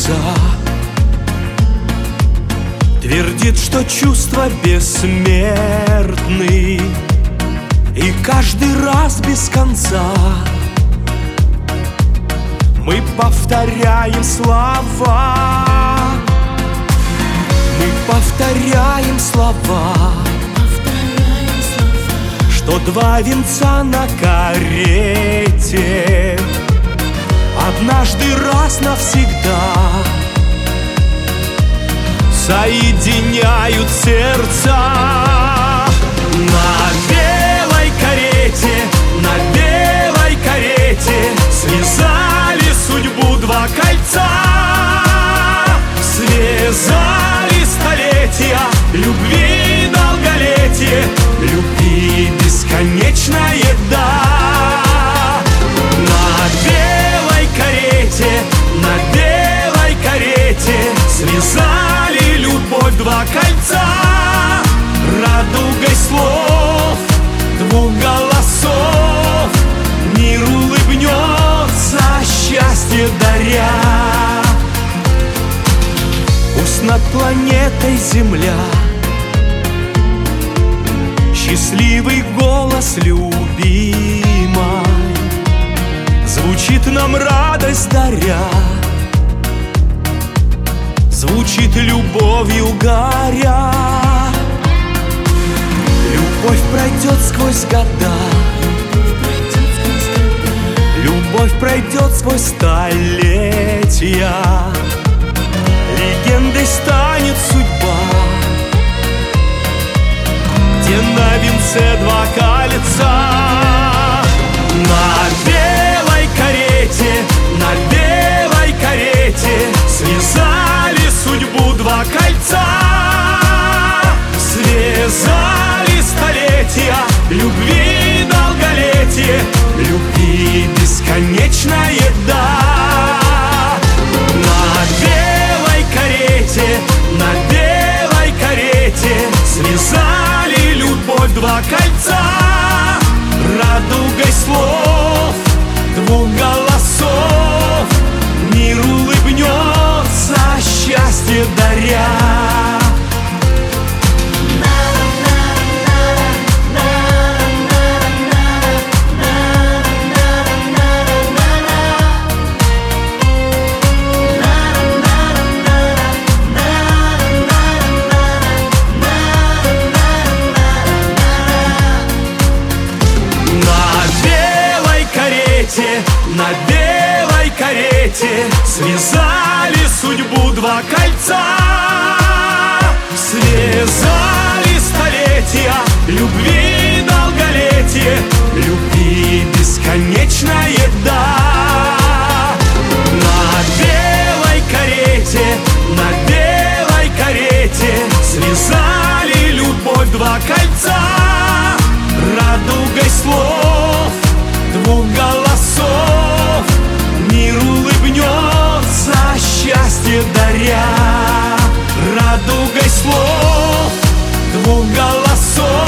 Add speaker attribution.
Speaker 1: сердца. Твердит, что чувства бессмертны, и каждый раз без конца мы повторяем слова. Мы повторяем слова, что два венца на карете однажды раз навсегда соединяют сердца. На белой карете, на белой карете связали судьбу два кольца. Связали столетия любви, долголетие, любви бесконечное, да. На белой карете, на белой карете связали любовь два кольца. Радугой слов, двух голосов мир улыбнется, счастье даря. Пусть над планетой Земля счастливый голос любимой звучит нам, радость даря, звучит любовью горя. Любовь пройдет сквозь года, любовь пройдет сквозь столетия, легендой станет судьба, где на венце два кольца. На белой карете, на белой карете связали судьбу два кольца. Связали столетия любви, долголетие, любви бесконечное, да. На белой карете, на белой карете связали любовь два кольца. Радугой слов, двух голосов мир улыбнется, счастье даря. На белой карете связали судьбу два кольца. Связали столетия любви, долголетие, любви бесконечное, да. На белой карете, на белой карете связали любовь два кольца. Радугой слов, двух голосов мир улыбнется, счастье даря. Радугой слов, двух голосов